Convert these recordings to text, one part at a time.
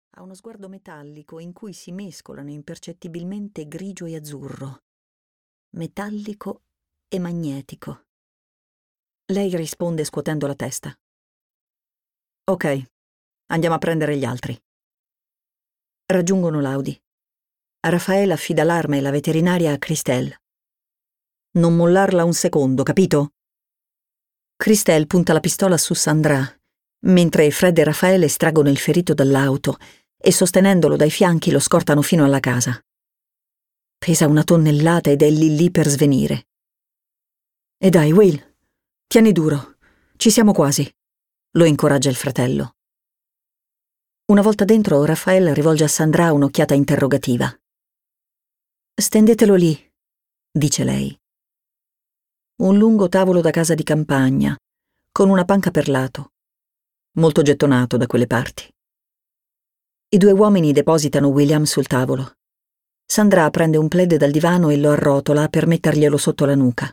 Ha uno sguardo metallico in cui si mescolano impercettibilmente grigio e azzurro. Metallico e magnetico. Lei risponde scuotendo la testa. Ok, andiamo a prendere gli altri. Raggiungono l'Audi. Raffaele affida l'arma e la veterinaria a Christelle. Non mollarla un secondo, capito? Christelle punta la pistola su Sandra, mentre Fred e Raffaele estraggono il ferito dall'auto e sostenendolo dai fianchi lo scortano fino alla casa. Pesa 1 tonnellata ed è lì lì per svenire. E dai, Will, tieni duro, ci siamo quasi, lo incoraggia il fratello. Una volta dentro, Raffaele rivolge a Sandra un'occhiata interrogativa. Stendetelo lì, dice lei. Un lungo tavolo da casa di campagna, con una panca per lato, molto gettonato da quelle parti. I 2 uomini depositano William sul tavolo. Sandra prende un plaid dal divano e lo arrotola per metterglielo sotto la nuca.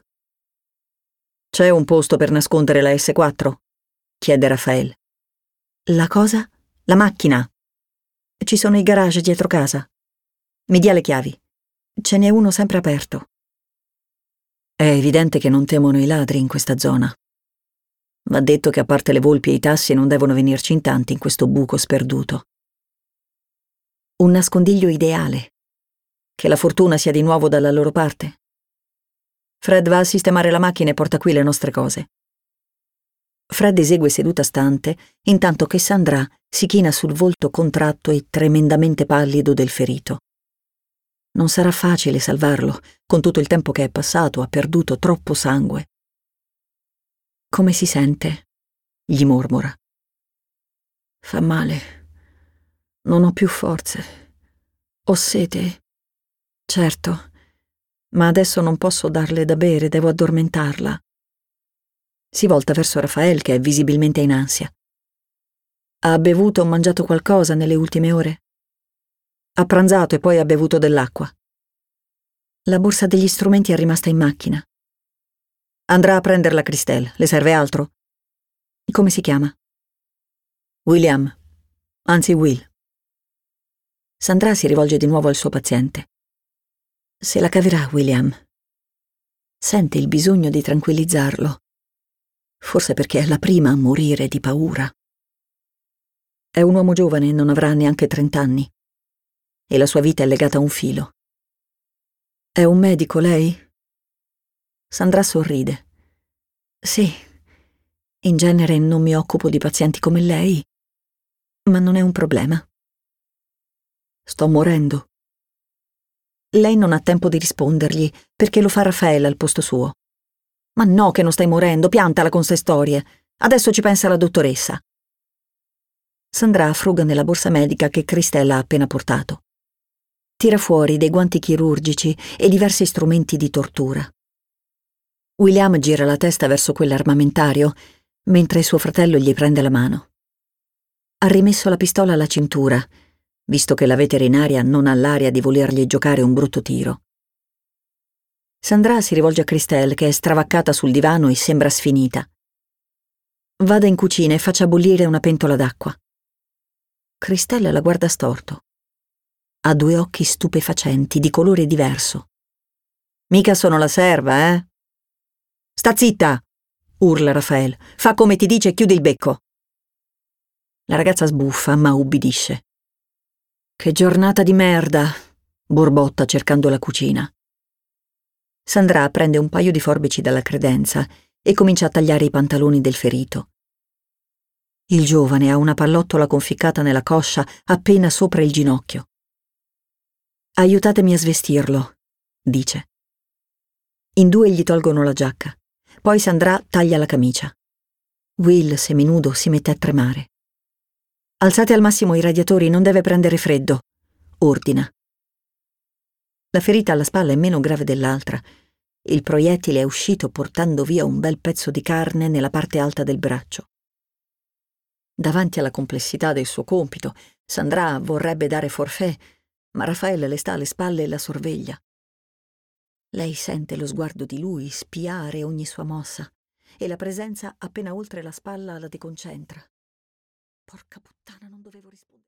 C'è un posto per nascondere la S4? Chiede Raffaele. La cosa? La macchina. Ci sono i garage dietro casa. Mi dia le chiavi. Ce n'è uno sempre aperto. È evidente che non temono i ladri in questa zona. Va detto che a parte le volpi e i tassi non devono venirci in tanti in questo buco sperduto. Un nascondiglio ideale. Che la fortuna sia di nuovo dalla loro parte. Fred va a sistemare la macchina e porta qui le nostre cose. Fred esegue seduta stante, intanto che Sandra si china sul volto contratto e tremendamente pallido del ferito. Non sarà facile salvarlo, con tutto il tempo che è passato, ha perduto troppo sangue. Come si sente? Gli mormora. Fa male. Non ho più forze. Ho sete. Certo, ma adesso non posso darle da bere, devo addormentarla. Si volta verso Raffaele, che è visibilmente in ansia. Ha bevuto o mangiato qualcosa nelle ultime ore? Ha pranzato e poi ha bevuto dell'acqua. La borsa degli strumenti è rimasta in macchina. Andrà a prenderla Christelle. Le serve altro? Come si chiama? William. Anzi, Will. Sandra si rivolge di nuovo al suo paziente. Se la caverà, William. Sente il bisogno di tranquillizzarlo. Forse perché è la prima a morire di paura. È un uomo giovane e non avrà neanche 30 anni. E la sua vita è legata a un filo. È un medico, lei? Sandra sorride. Sì. In genere non mi occupo di pazienti come lei, ma non è un problema. Sto morendo. Lei non ha tempo di rispondergli, perché lo fa Raffaele al posto suo. Ma no, che non stai morendo, piantala con ste storie. Adesso ci pensa la dottoressa. Sandra fruga nella borsa medica che Christelle ha appena portato. Tira fuori dei guanti chirurgici e diversi strumenti di tortura. William gira la testa verso quell'armamentario, mentre suo fratello gli prende la mano. Ha rimesso la pistola alla cintura, visto che la veterinaria non ha l'aria di volergli giocare un brutto tiro. Sandra si rivolge a Christelle, che è stravaccata sul divano e sembra sfinita. Vada in cucina e faccia bollire una pentola d'acqua. Christelle la guarda storto. Ha 2 occhi stupefacenti, di colore diverso. Mica sono la serva, eh? Sta zitta! Urla Raffaele. Fa come ti dice e chiudi il becco. La ragazza sbuffa, ma ubbidisce. Che giornata di merda! Borbotta cercando la cucina. Sandra prende un paio di forbici dalla credenza e comincia a tagliare i pantaloni del ferito. Il giovane ha una pallottola conficcata nella coscia appena sopra il ginocchio. Aiutatemi a svestirlo, dice. In 2 gli tolgono la giacca. Poi Sandra taglia la camicia. Will, seminudo, si mette a tremare. Alzate al massimo i radiatori, non deve prendere freddo, ordina. La ferita alla spalla è meno grave dell'altra. Il proiettile è uscito portando via un bel pezzo di carne nella parte alta del braccio. Davanti alla complessità del suo compito, Sandra vorrebbe dare forfait, ma Raffaele le sta alle spalle e la sorveglia. Lei sente lo sguardo di lui spiare ogni sua mossa e la presenza appena oltre la spalla la deconcentra. Porca puttana, non dovevo rispondere.